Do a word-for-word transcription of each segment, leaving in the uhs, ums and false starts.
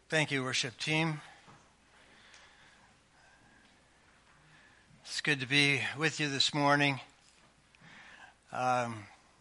Thank you, worship team. It's good to be with you this morning. Um,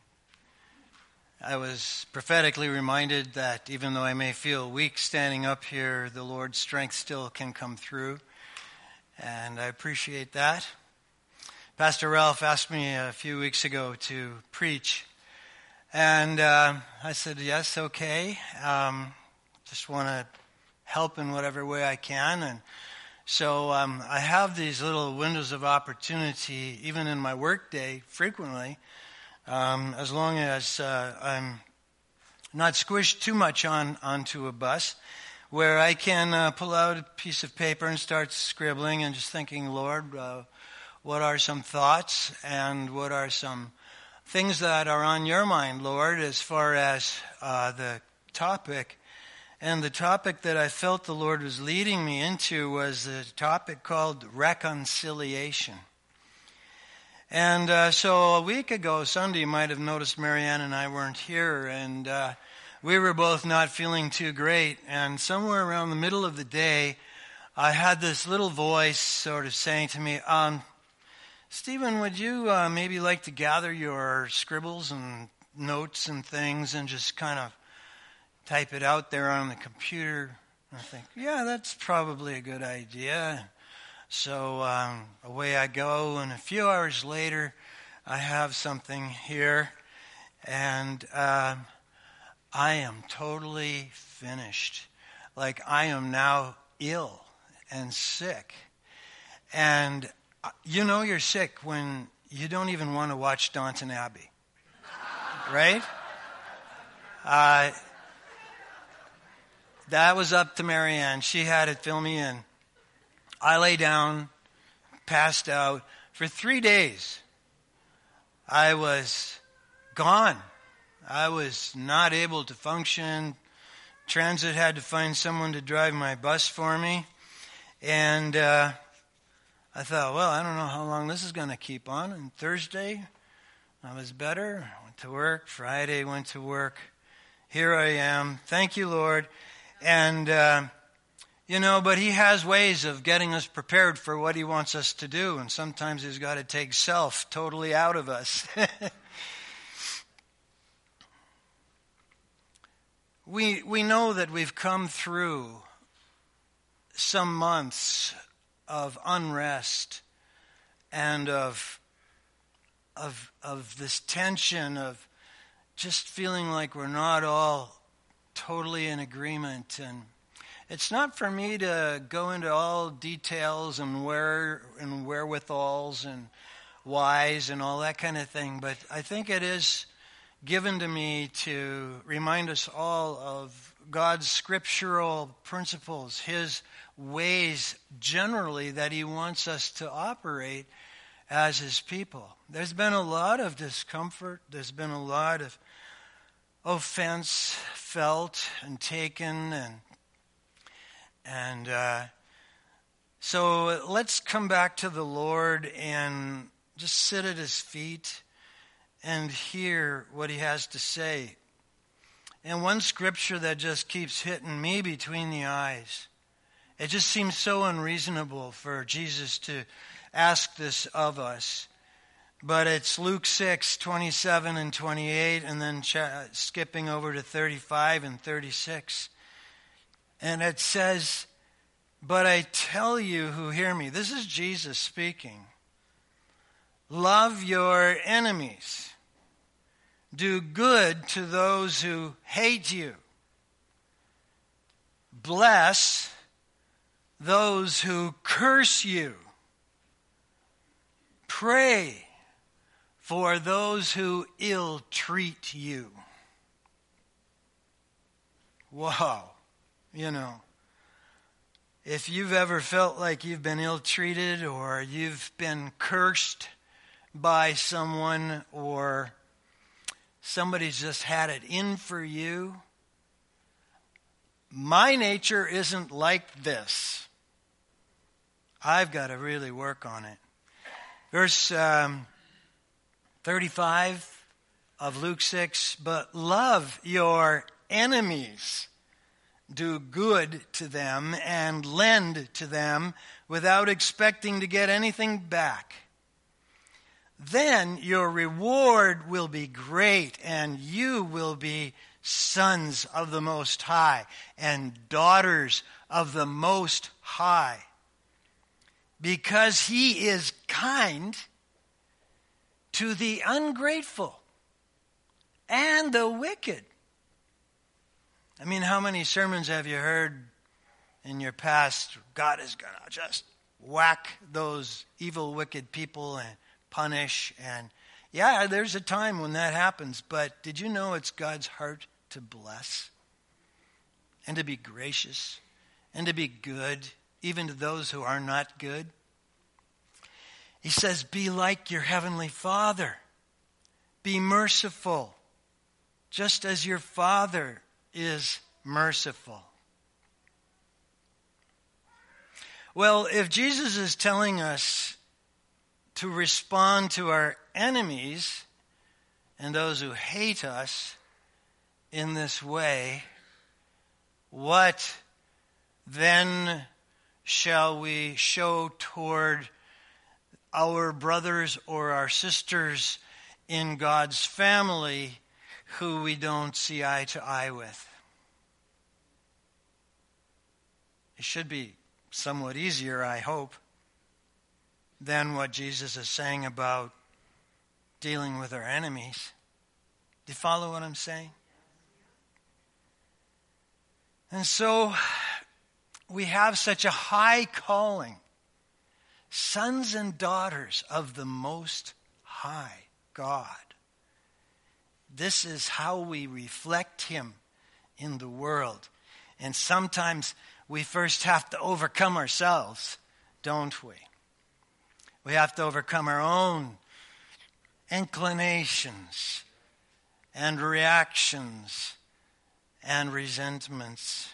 I was prophetically reminded that even though I may feel weak standing up here, the Lord's strength still can come through, and I appreciate that. Pastor Ralph asked me a few weeks ago to preach, and uh, I said, yes, okay. Um, just want to help in whatever way I can. And so um, I have these little windows of opportunity, even in my work day, frequently, um, as long as uh, I'm not squished too much on onto a bus, where I can uh, pull out a piece of paper and start scribbling and just thinking, Lord, uh, what are some thoughts and what are some things that are on your mind, Lord, as far as uh, the topic. And the topic that I felt the Lord was leading me into was the topic called reconciliation. And uh, so a week ago, Sunday, you might have noticed Marianne and I weren't here, and uh, we were both not feeling too great. And somewhere around the middle of the day, I had this little voice sort of saying to me, um, Stephen, would you uh, maybe like to gather your scribbles and notes and things and just kind of type it out there on the computer? And I think, yeah, that's probably a good idea. So um, away I go, and a few hours later, I have something here, and uh, I am totally finished. Like, I am now ill and sick. And you know you're sick when you don't even want to watch Downton Abbey, right? Uh That was up to Marianne. She had it fill me in. I lay down, passed out. For three days, I was gone. I was not able to function. Transit had to find someone to drive my bus for me. And uh, I thought, well, I don't know how long this is going to keep on. And Thursday, I was better. I went to work. Friday, went to work. Here I am. Thank you, Lord. And, uh, you know, but he has ways of getting us prepared for what he wants us to do. And sometimes he's got to take self totally out of us. we we know that we've come through some months of unrest and of of of this tension of just feeling like we're not all totally in agreement. And it's not for me to go into all details and where and wherewithals and whys and all that kind of thing, but I think it is given to me to remind us all of God's scriptural principles, his ways generally that he wants us to operate as his people. There's been a lot of discomfort. There's been a lot of offense felt and taken, and and uh, so let's come back to the Lord and just sit at his feet and hear what he has to say. And one scripture that just keeps hitting me between the eyes, it just seems so unreasonable for Jesus to ask this of us. But it's Luke six, twenty-seven and twenty-eight, and then ch- skipping over to thirty-five and thirty-six. And it says, but I tell you who hear me, this is Jesus speaking, love your enemies. Do good to those who hate you. Bless those who curse you. Pray for those who ill-treat you. Wow. You know, if you've ever felt like you've been ill-treated or you've been cursed by someone or somebody's just had it in for you, my nature isn't like this. I've got to really work on it. Verse um, thirty-five of Luke six, but love your enemies. do good to them and lend to them without expecting to get anything back. Then your reward will be great, and you will be sons of the Most High and daughters of the Most High, because he is kind to the ungrateful and the wicked. I mean, how many sermons have you heard in your past? God is going to just whack those evil, wicked people and punish. And yeah, there's a time when that happens. But did you know it's God's heart to bless and to be gracious and to be good, even to those who are not good? He says, be like your heavenly Father. Be merciful, just as your Father is merciful. Well, if Jesus is telling us to respond to our enemies and those who hate us in this way, what then shall we show toward our brothers or our sisters in God's family who we don't see eye to eye with? It should be somewhat easier, I hope, than what Jesus is saying about dealing with our enemies. Do you follow what I'm saying? And so we have such a high calling, sons and daughters of the Most High God. This is how we reflect him in the world. And sometimes we first have to overcome ourselves, don't we? We have to overcome our own inclinations and reactions and resentments.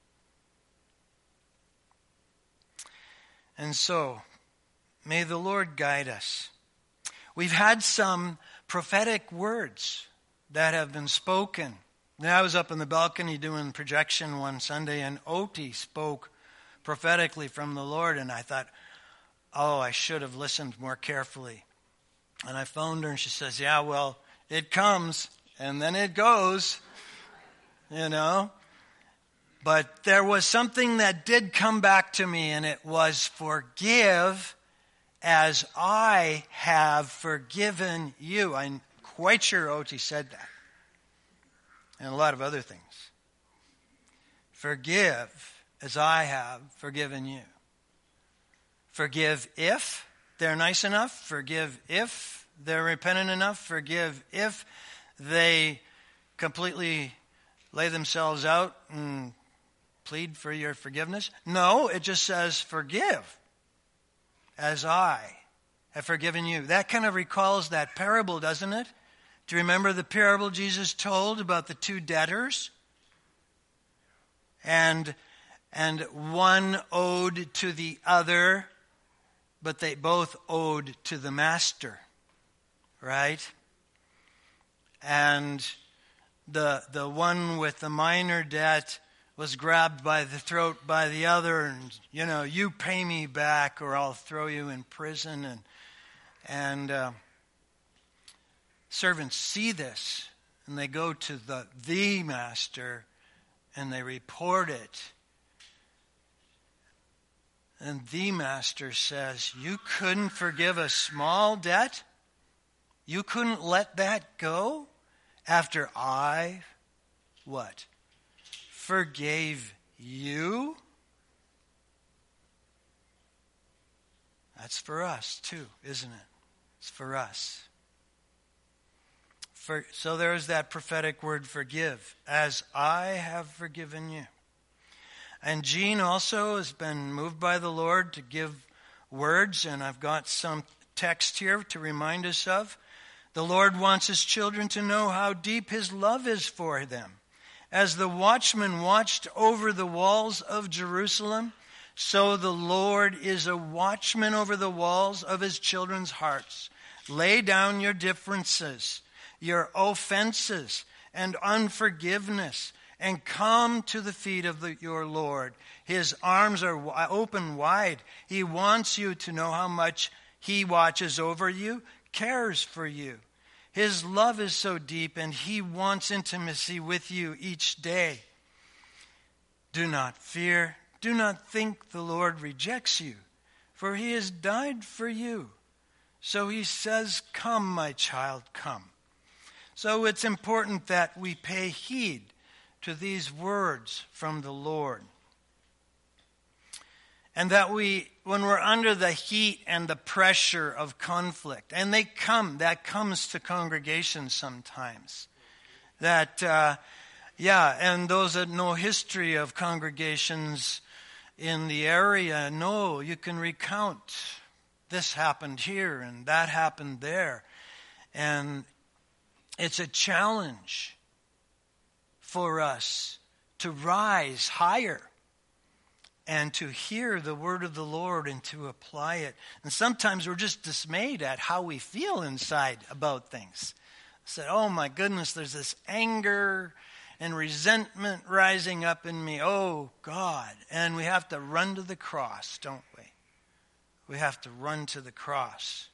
And so, may the Lord guide us. We've had some prophetic words that have been spoken. And I was up in the balcony doing projection one Sunday, and Oti spoke prophetically from the Lord, and I thought, oh, I should have listened more carefully. And I phoned her, and she says, yeah, well, it comes, and then it goes, you know. But there was something that did come back to me, and it was forgive as I have forgiven you. I'm quite sure Oti said that. And a lot of other things. Forgive as I have forgiven you. Forgive if they're nice enough. Forgive if they're repentant enough. Forgive if they completely lay themselves out and plead for your forgiveness. No, it just says forgive as I have forgiven you. That kind of recalls that parable, doesn't it? Do you remember the parable Jesus told about the two debtors? And, and one owed to the other, but they both owed to the master, right? And the, the one with the minor debt was grabbed by the throat by the other, and, you know, you pay me back or I'll throw you in prison. And, and, uh, servants see this, and they go to the, the master, and they report it. And the master says, you couldn't forgive a small debt? You couldn't let that go after I, what? Forgave you? That's for us too, isn't it? It's for us. For, so there's that prophetic word, forgive, as I have forgiven you. And Jean also has been moved by the Lord to give words, and I've got some text here to remind us of. The Lord wants his children to know how deep his love is for them. As the watchman watched over the walls of Jerusalem, so the Lord is a watchman over the walls of his children's hearts. Lay down your differences, your offenses and unforgiveness, and come to the feet of the, your Lord. His arms are wi- open wide. He wants you to know how much He watches over you, cares for you. His love is so deep, and He wants intimacy with you each day. Do not fear. Do not think the Lord rejects you, for He has died for you. So He says, come, my child, come. So it's important that we pay heed to these words from the Lord. And that we, when we're under the heat and the pressure of conflict, and they come, that comes to congregations sometimes. That, uh, yeah, and those that know history of congregations in the area know you can recount this happened here and that happened there. And it's a challenge for us to rise higher and to hear the word of the Lord and to apply it. And sometimes we're just dismayed at how we feel inside about things. Said, oh my goodness, there's this anger and resentment rising up in me. Oh God. And we have to run to the cross, don't we? We have to run to the cross.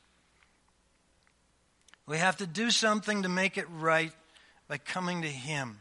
We have to do something to make it right by coming to Him.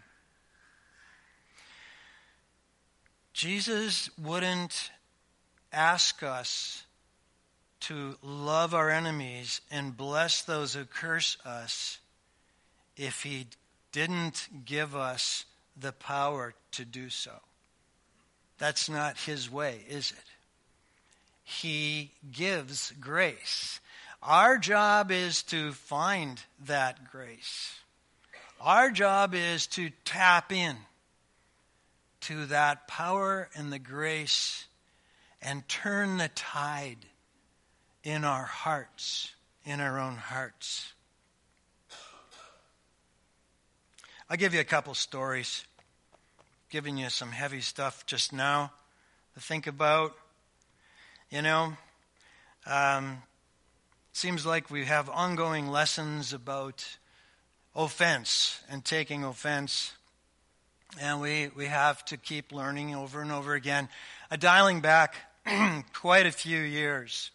Jesus wouldn't ask us to love our enemies and bless those who curse us if He didn't give us the power to do so. That's not His way, is it? He gives grace. Our job is to find that grace. Our job is to tap in to that power and the grace and turn the tide in our hearts, in our own hearts. I'll give you a couple stories, giving you some heavy stuff just now to think about. You know, um, seems like we have ongoing lessons about offense and taking offense. And we, we have to keep learning over and over again. Uh, dialing back quite a few years,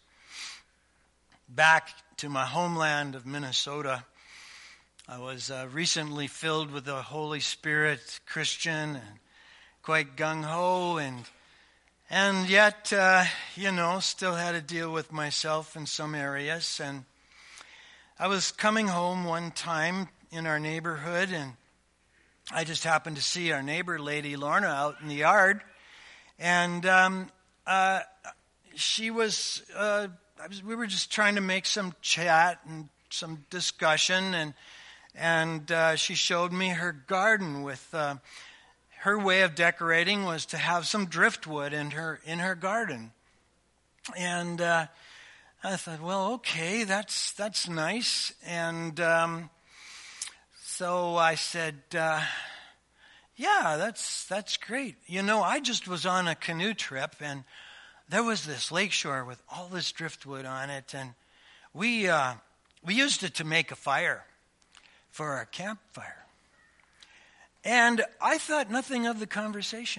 back to my homeland of Minnesota, I was uh, recently filled with the Holy Spirit, Christian, and quite gung-ho, and and yet, uh, you know, still had to deal with myself in some areas. And I was coming home one time in our neighborhood, and I just happened to see our neighbor, Lady Lorna, out in the yard. And um, uh, she was, uh, I was, we were just trying to make some chat and some discussion. And and uh, she showed me her garden with, uh, her way of decorating was to have some driftwood in her, in her garden. And uh, I thought, well, okay, that's, that's nice. And um, so I said, uh, yeah, that's that's great. You know, I just was on a canoe trip, and there was this lakeshore with all this driftwood on it, and we uh, we used it to make a fire for our campfire. And I thought nothing of the conversation.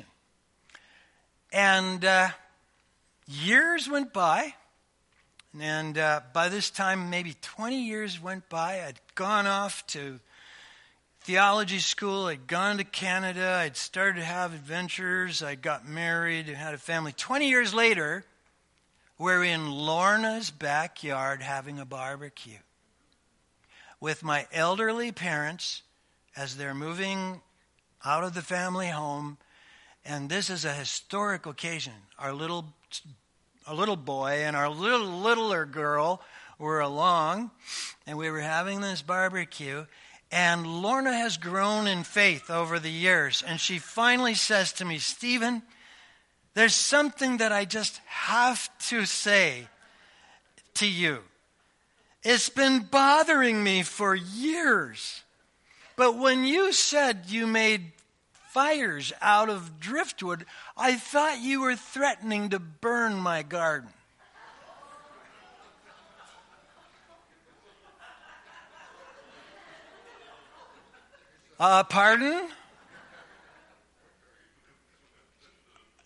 And uh, years went by, and uh, by this time, maybe twenty years went by. I'd gone off to theology school. I'd gone to Canada. I'd started to have adventures. I got married and had a family. twenty years later, we're in Lorna's backyard having a barbecue with my elderly parents as they're moving out of the family home. And this is a historic occasion. Our little, our little boy and our little littler girl were along, and we were having this barbecue. And Lorna has grown in faith over the years. And she finally says to me, Stephen, there's something that I just have to say to you. It's been bothering me for years. But when you said you made fires out of driftwood, I thought you were threatening to burn my garden. Uh, pardon?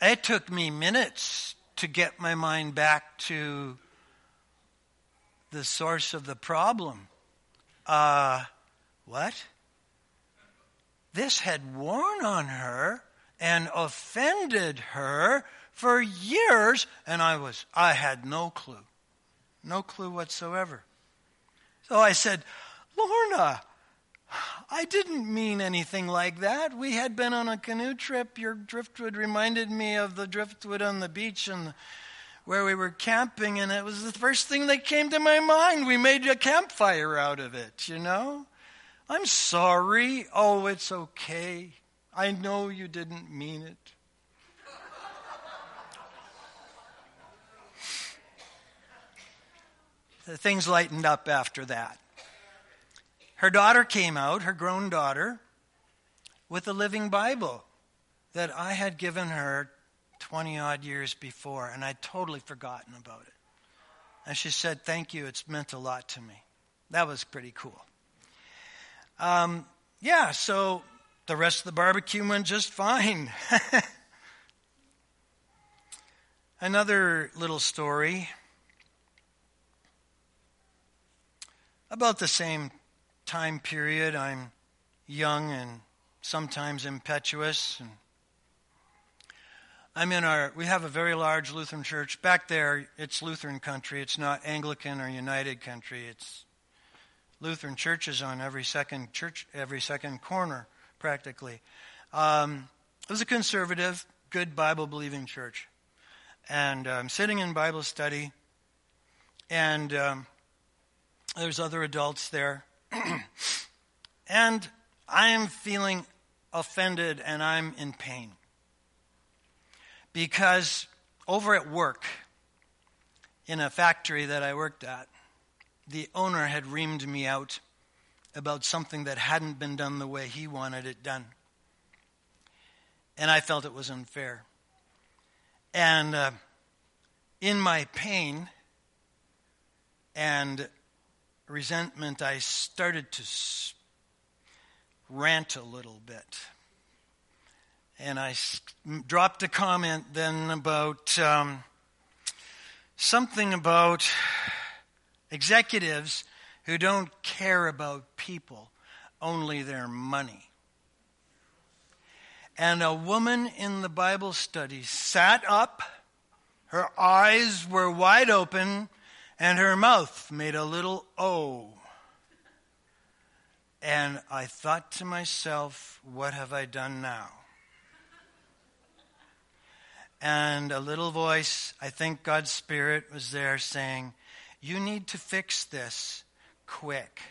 It took me minutes to get my mind back to the source of the problem. Uh, what? This had worn on her and offended her for years, and I was, I had no clue. No clue whatsoever. So I said, Lorna, I didn't mean anything like that. We had been on a canoe trip. Your driftwood reminded me of the driftwood on the beach and where we were camping, and it was the first thing that came to my mind. We made a campfire out of it, you know. I'm sorry. Oh, it's okay. I know you didn't mean it. The things lightened up after that. Her daughter came out, her grown daughter, with a living Bible that I had given her twenty-odd years before, and I'd totally forgotten about it. And she said, thank you, it's meant a lot to me. That was pretty cool. Um, yeah, so the rest of the barbecue went just fine. Another little story. About the same time period, I'm young and sometimes impetuous. And I'm in our, we have a very large Lutheran church. Back there, it's Lutheran country. It's not Anglican or United country. It's Lutheran churches on every second church, every second corner, practically. Um, it was a conservative, good Bible-believing church. And I'm um, sitting in Bible study, and um, there's other adults there. And I am feeling offended and I'm in pain. Because over at work, in a factory that I worked at, the owner had reamed me out about something that hadn't been done the way he wanted it done. And I felt it was unfair. And uh, in my pain and resentment, I started to rant a little bit. And I dropped a comment then about um, something about executives who don't care about people, only their money. And a woman in the Bible study sat up, her eyes were wide open, and her mouth made a little O. And I thought to myself, what have I done now? And a little voice, I think God's Spirit was there saying, you need to fix this quick.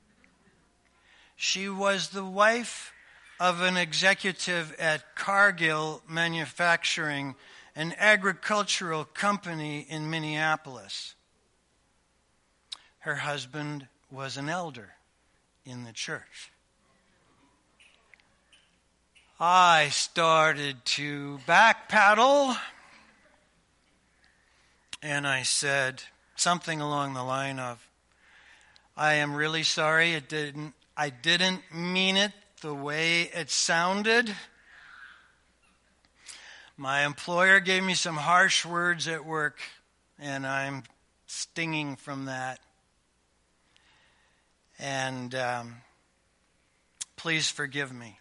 She was the wife of an executive at Cargill Manufacturing, an agricultural company in Minneapolis. Her husband was an elder in the church. I started to backpedal, and I said something along the line of, I am really sorry, it didn't, I didn't mean it the way it sounded. My employer gave me some harsh words at work, and I'm stinging from that. And um, please forgive me.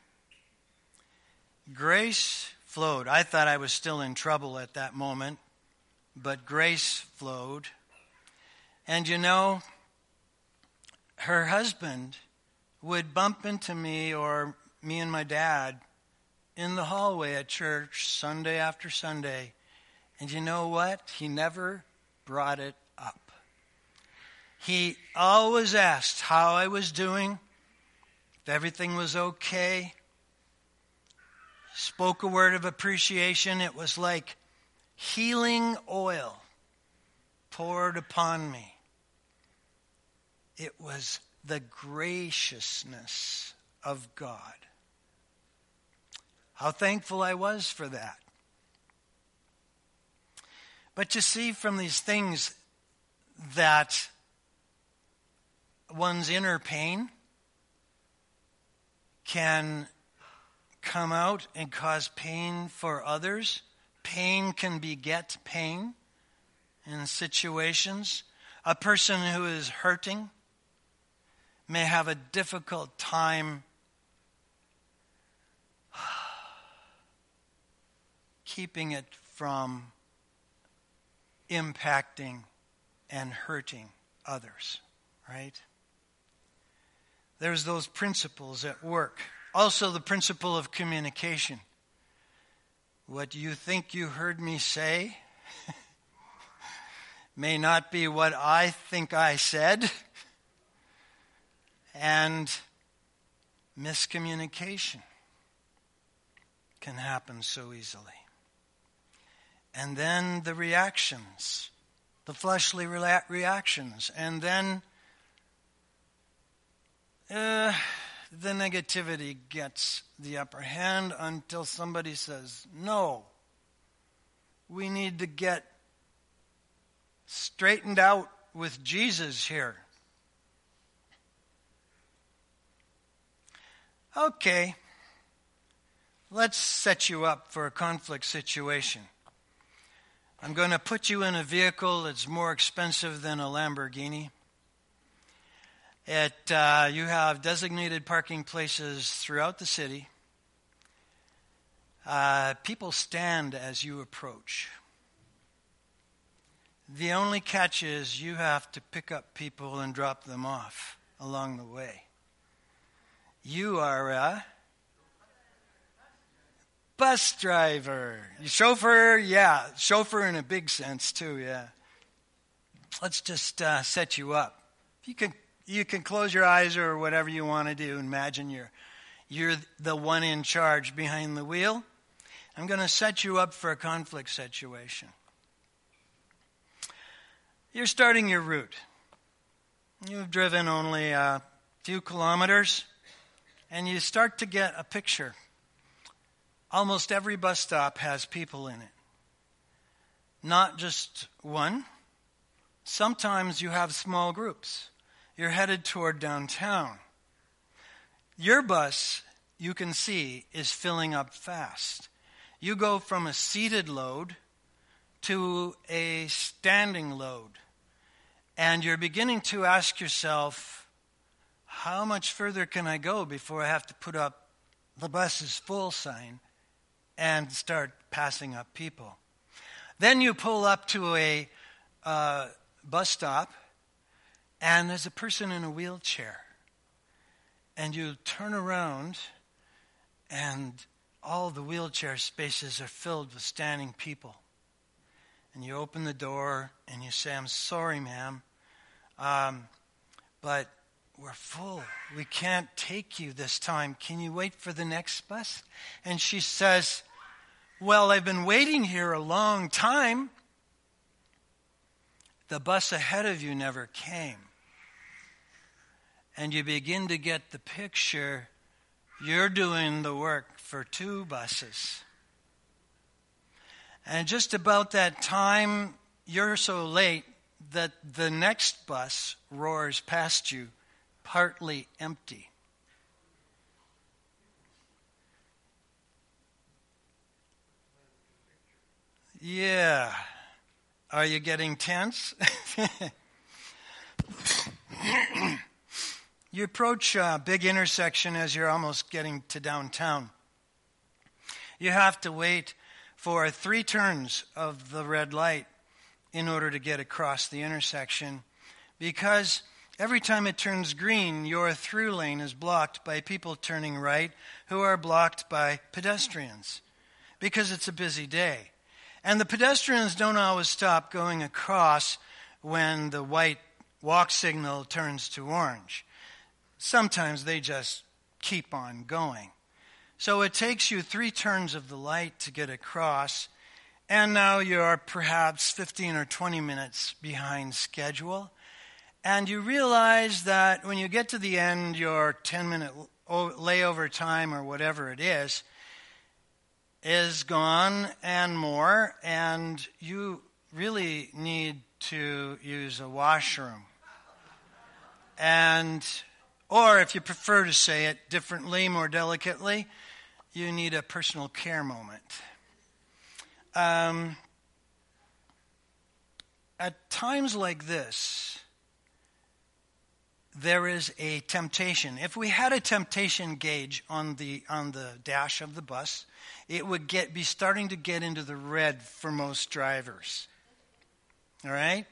Grace flowed. I thought I was still in trouble at that moment, but grace flowed. And you know, her husband would bump into me or me and my dad in the hallway at church Sunday after Sunday. And you know what? He never brought it up. He always asked how I was doing, if everything was okay. Spoke a word of appreciation. It was like healing oil poured upon me. It was the graciousness of God. How thankful I was for that. But you see, from these things that one's inner pain can come out and cause pain for others, pain can beget pain in situations. A person who is hurting may have a difficult time keeping it from impacting and hurting others, right? There's those principles at work. Also, the principle of communication. What you think you heard me say may not be what I think I said. And miscommunication can happen so easily. And then the reactions, the fleshly rea- reactions, and then uh, the negativity gets the upper hand until somebody says, no, we need to get straightened out with Jesus here. Okay, let's set you up for a conflict situation. I'm going to put you in a vehicle that's more expensive than a Lamborghini. It, uh, you have designated parking places throughout the city. Uh, people stand as you approach. The only catch is you have to pick up people and drop them off along the way. You are a bus driver. Chauffeur, yeah. Chauffeur in a big sense too, yeah. Let's just uh, set you up. You can you can close your eyes or whatever you want to do. Imagine you're, you're the one in charge behind the wheel. I'm going to set you up for a conflict situation. You're starting your route. You've driven only a few kilometers, and you start to get a picture. Almost every bus stop has people in it. Not just one. Sometimes you have small groups. You're headed toward downtown. Your bus, you can see, is filling up fast. You go from a seated load to a standing load. And you're beginning to ask yourself, how much further can I go before I have to put up the bus is full sign and start passing up people? Then you pull up to a uh, bus stop, and there's a person in a wheelchair. And you turn around, and all the wheelchair spaces are filled with standing people. And you open the door, and you say, I'm sorry, ma'am, um, but we're full. We can't take you this time. Can you wait for the next bus? And she says, well, I've been waiting here a long time. The bus ahead of you never came. And you begin to get the picture. You're doing the work for two buses. And just about that time, you're so late that the next bus roars past you, partly empty. Yeah. Are you getting tense? You approach a big intersection as you're almost getting to downtown. You have to wait for three turns of the red light in order to get across the intersection, because every time it turns green, your through lane is blocked by people turning right who are blocked by pedestrians, because it's a busy day. And the pedestrians don't always stop going across when the white walk signal turns to orange. Sometimes they just keep on going. So it takes you three turns of the light to get across, and now you're perhaps fifteen or twenty minutes behind schedule. And you realize that when you get to the end, your ten-minute layover time or whatever it is, is gone and more, and you really need to use a washroom. And, or if you prefer to say it differently, more delicately, you need a personal care moment. um, at times like this, there is a temptation. If we had a temptation gauge on the on the dash of the bus, it would get be starting to get into the red for most drivers. All right?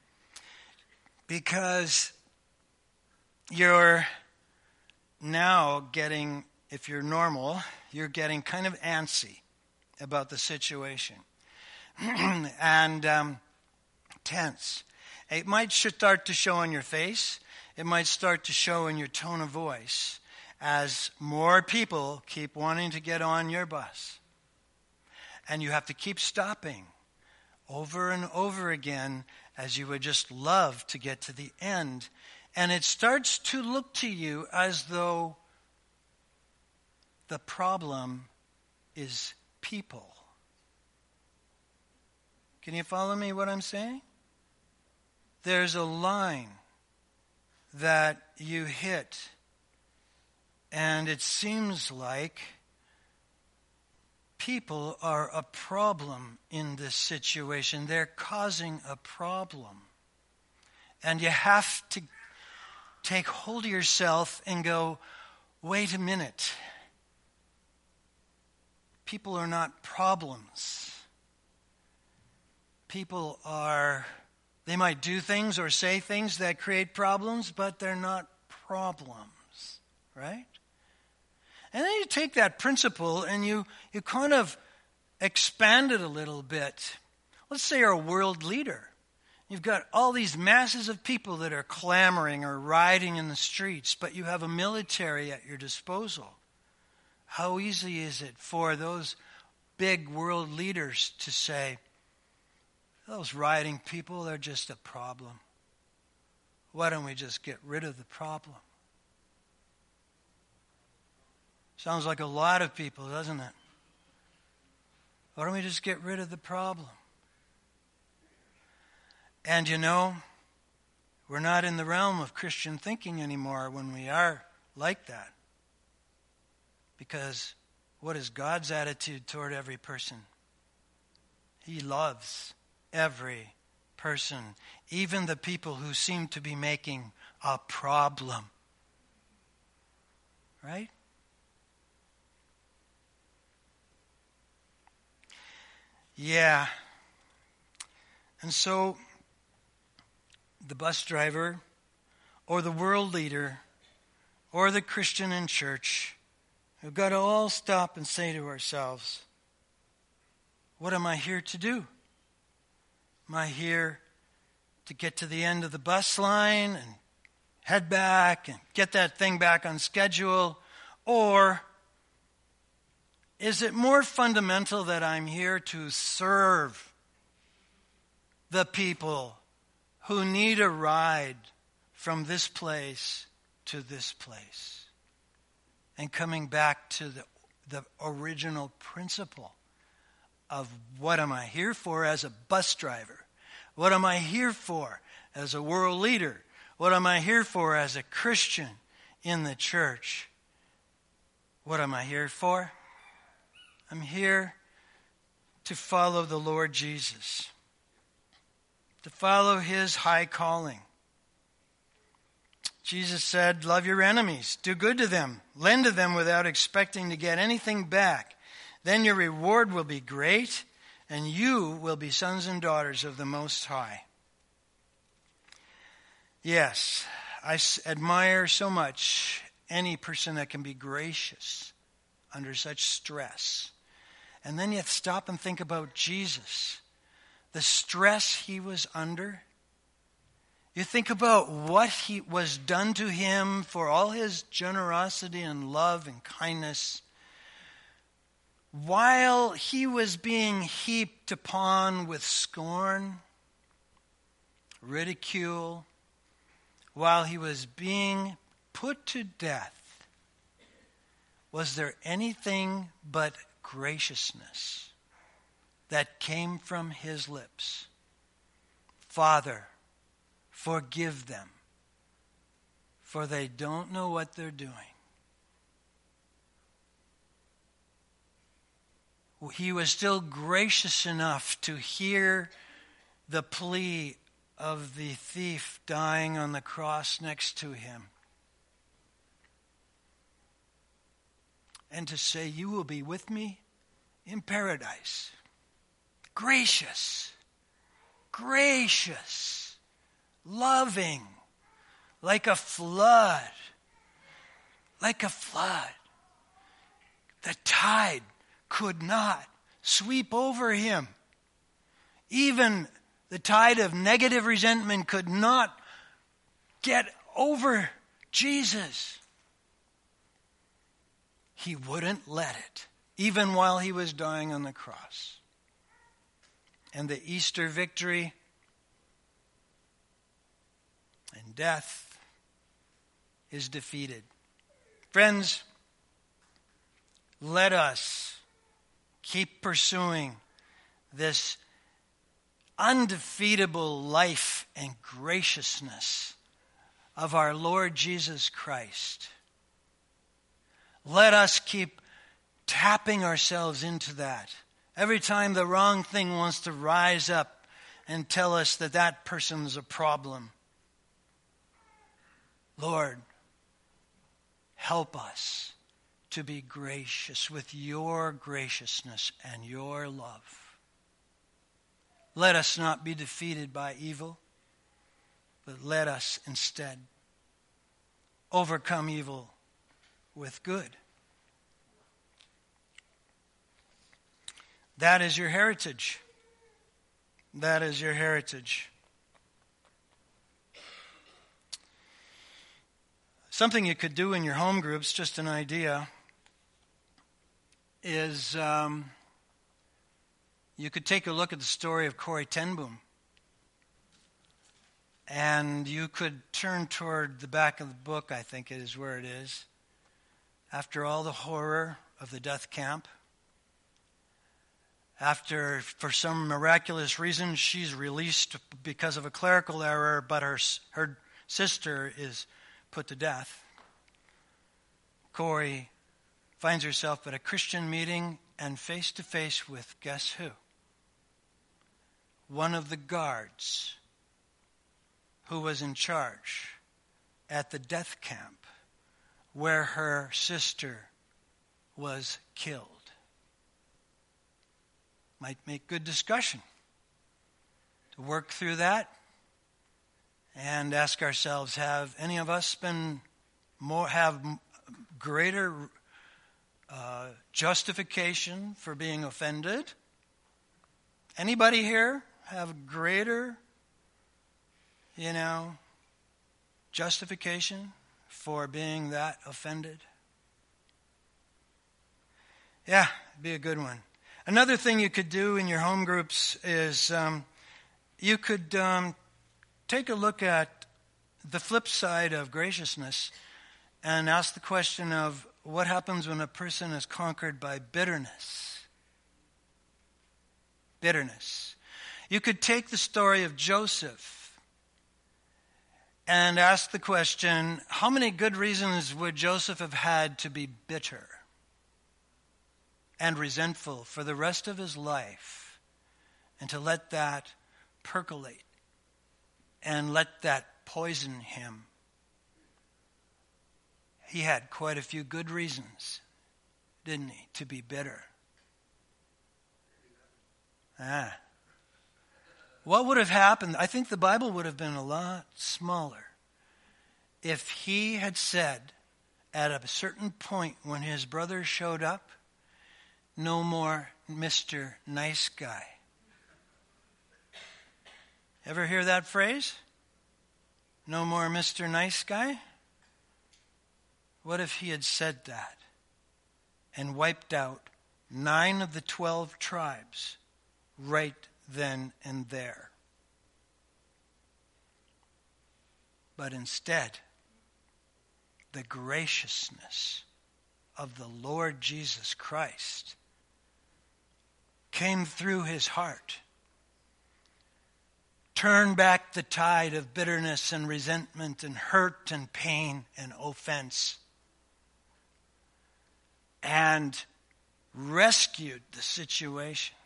Because you're now getting, if you're normal, you're getting kind of antsy about the situation. and um, tense. It might start to show on your face. It might start to show in your tone of voice as more people keep wanting to get on your bus. And you have to keep stopping over and over again as you would just love to get to the end. And it starts to look to you as though the problem is people. Can you follow me what I'm saying? There's a line that you hit, and it seems like people are a problem in this situation. They're causing a problem. And you have to take hold of yourself and go, wait a minute. People are not problems. People are, they might do things or say things that create problems, but they're not problems, right? And then you take that principle and you, you kind of expand it a little bit. Let's say you're a world leader. You've got all these masses of people that are clamoring or rioting in the streets, but you have a military at your disposal. How easy is it for those big world leaders to say, those rioting people, they're just a problem. Why don't we just get rid of the problem? Sounds like a lot of people, doesn't it? Why don't we just get rid of the problem? And you know, we're not in the realm of Christian thinking anymore when we are like that. Because what is God's attitude toward every person? He loves every person, even the people who seem to be making a problem. Right? Yeah. And so the bus driver or the world leader or the Christian in church, we've got to all stop and say to ourselves, what am I here to do? Am I here to get to the end of the bus line and head back and get that thing back on schedule? Or is it more fundamental that I'm here to serve the people who need a ride from this place to this place? And coming back to the, the original principle of what am I here for as a bus driver? What am I here for as a world leader? What am I here for as a Christian in the church? What am I here for? I'm here to follow the Lord Jesus, to follow his high calling. Jesus said, love your enemies, do good to them, lend to them without expecting to get anything back. Then your reward will be great, and you will be sons and daughters of the Most High. Yes, I admire so much any person that can be gracious under such stress. And then you have to stop and think about Jesus, the stress he was under. You think about what he was done to him for all his generosity and love and kindness. While he was being heaped upon with scorn, ridicule, while he was being put to death, was there anything but graciousness that came from his lips? Father, forgive them, for they don't know what they're doing. he was still gracious enough to hear the plea of the thief dying on the cross next to him, and to say, "You will be with me in paradise." Gracious, gracious, loving, like a flood, like a flood. The tide could not sweep over him. Even the tide of negative resentment could not get over Jesus. He wouldn't let it, even while he was dying on the cross. And the Easter victory and death is defeated. Friends, let us keep pursuing this undefeatable life and graciousness of our Lord Jesus Christ. Let us keep tapping ourselves into that. Every time the wrong thing wants to rise up and tell us that that person's a problem, Lord, help us to be gracious with your graciousness and your love. Let us not be defeated by evil, but let us instead overcome evil with good. That is your heritage. That is your heritage. Something you could do in your home groups, just an idea, is um, you could take a look at the story of Corrie ten Boom. And you could turn toward the back of the book, I think it is where it is. After all the horror of the death camp, after, for some miraculous reason, she's released because of a clerical error, but her her sister is put to death. Corrie finds herself at a Christian meeting and face to face with, guess who? One of the guards who was in charge at the death camp where her sister was killed. Might make good discussion to work through that and ask ourselves, have any of us been more, have greater uh, justification for being offended? Anybody here have greater, you know, justification for being that offended? Yeah, it'd be a good one. Another thing you could do in your home groups is um, you could um, take a look at the flip side of graciousness and ask the question of what happens when a person is conquered by bitterness. Bitterness. You could take the story of Joseph and ask the question, how many good reasons would Joseph have had to be bitter and resentful for the rest of his life, and to let that percolate and let that poison him? He had quite a few good reasons, didn't he, to be bitter. Ah. What would have happened? I think the Bible would have been a lot smaller if he had said at a certain point when his brother showed up, "No more Mister Nice Guy." Ever hear that phrase? No more Mister Nice Guy? What if he had said that and wiped out nine of the twelve tribes right then and there? But instead, the graciousness of the Lord Jesus Christ came through his heart, turned back the tide of bitterness and resentment and hurt and pain and offense, and rescued the situation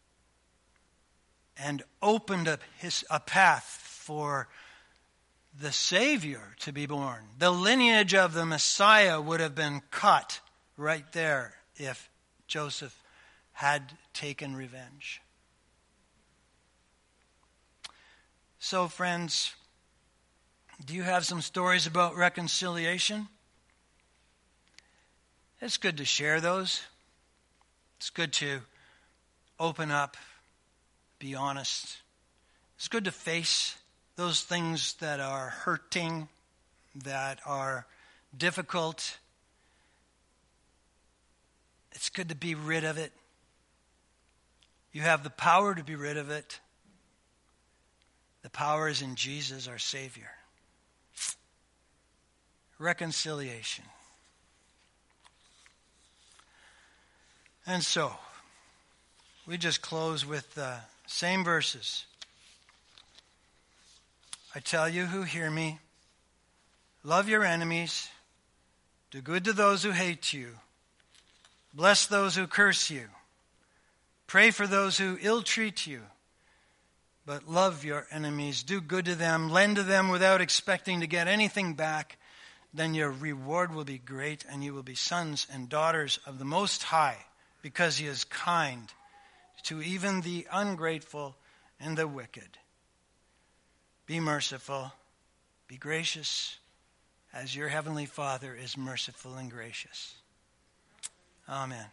and opened up his, a path for the Savior to be born. The lineage of the Messiah would have been cut right there if Joseph had taken revenge. So, friends, do you have some stories about reconciliation? It's good to share those. It's good to open up, be honest. It's good to face those things that are hurting, that are difficult. It's good to be rid of it. You have the power to be rid of it. The power is in Jesus, our Savior. Reconciliation. And so, we just close with the same verses. I tell you who hear me, love your enemies, do good to those who hate you, bless those who curse you, pray for those who ill-treat you, but love your enemies, do good to them, lend to them without expecting to get anything back. Then your reward will be great, and you will be sons and daughters of the Most High, because he is kind to even the ungrateful and the wicked. Be merciful, be gracious, as your heavenly Father is merciful and gracious. Amen.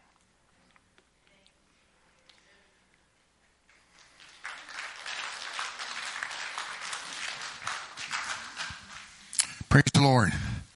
Praise the Lord.